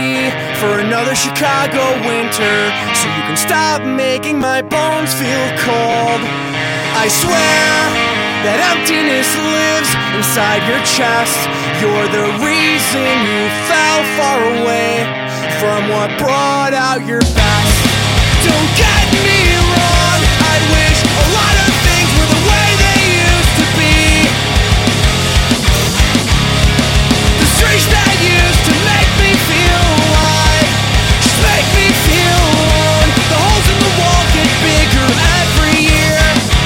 ready for another Chicago winter, so you can stop making my bones feel cold. I swear that emptiness lives inside your chest. You're the reason you fell far away from what brought out your best. Don't get me wrong, I wish a lot of things were the way they used to be. The streets that used to make me feel alive just make me feel alone. The holes in the wall get bigger every year.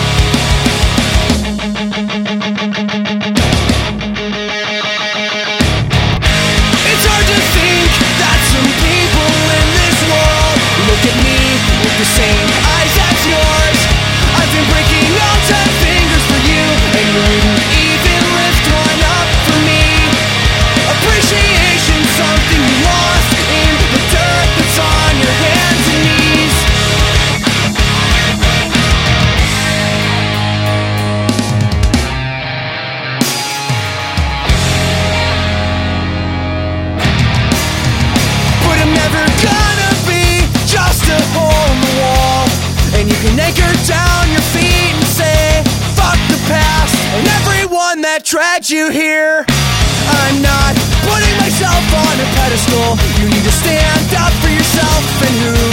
It's hard to think that some people in this world look at me with the same eyes as yours. I've been breaking all 10 fingers for you, and you wouldn't even lift one up for me. Appreciation's something you lost in the dirt that's on your hands and knees. But I'm never gonna be just a hole in the wall, and you can anchor down your feet and say fuck the past and everyone that dragged you here. I'm not putting myself on a pedestal. You need to stand up for yourself and who